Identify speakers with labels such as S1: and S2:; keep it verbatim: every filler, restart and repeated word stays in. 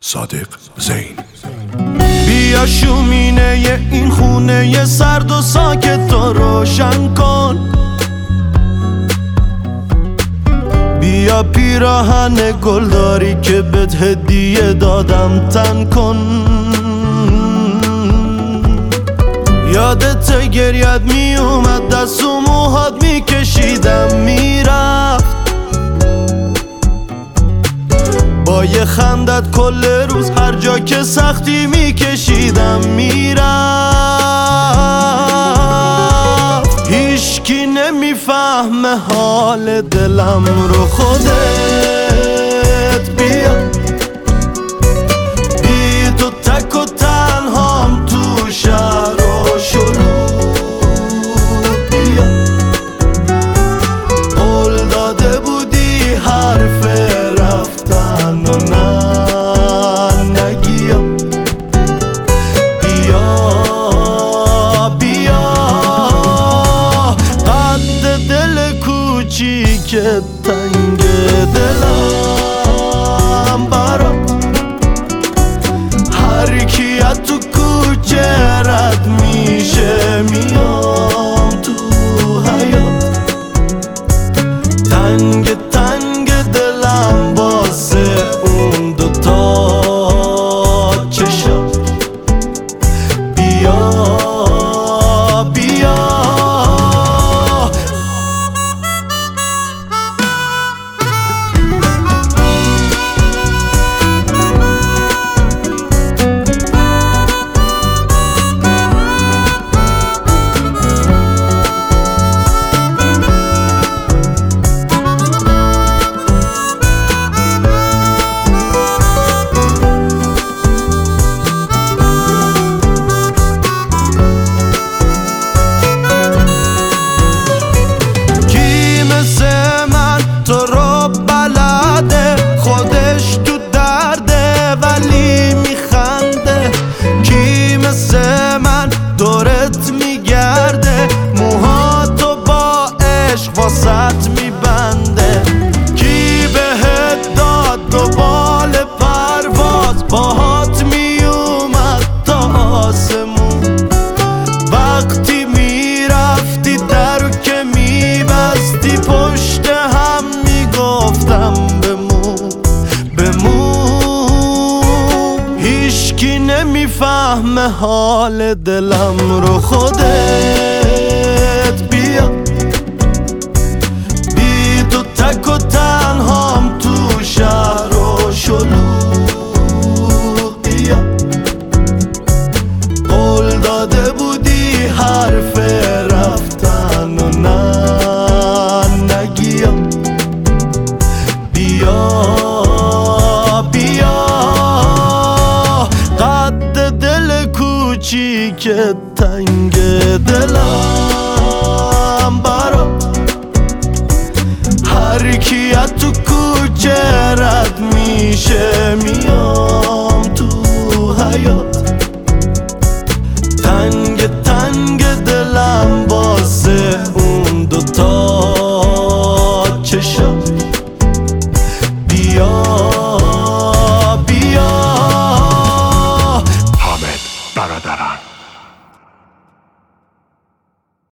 S1: صادق زین.
S2: بیا شومینه این خونه سرد و ساکت تو روشن کن، بیا پیراهن گلداری که بهت هدیه دادم تن کن. یادت گریت می اومد دست و موهات می کشیدم میرفت، با یه خندت کل روز هر جا که سختی می کشیدم میرفت. هیچکی نمیفهمه حال دلم رو، خودت بیا بی تو تک و تنهام تو شهر و شلوغ. بیا قول داده بودی حرف رفتن و نه نگیا. بیا بیا قد دل کوچیک تنگ دلم برا هر کی از تو کوچه رد میشه میام تو حیات. تنگ تنگ دلم واسه اون دوتا چشم. بیا بیا واسط میبنده. کی بهت داد دو بال پرواز باهات میومد تا آسمون. وقتی میرفتی درو که میبستی پشت هم میگفتم بمون بمون. هیچکی نمیفهمه حال دلم رو، خودت بیا تک و تنهام تو شهر و شلوغ. بیا قول داده بودی حرف رفتن و نه نگیا. بیا بیا قد دل کوچیک تنگ دلم برا هر کی از تو کوچه رد میشه میاد.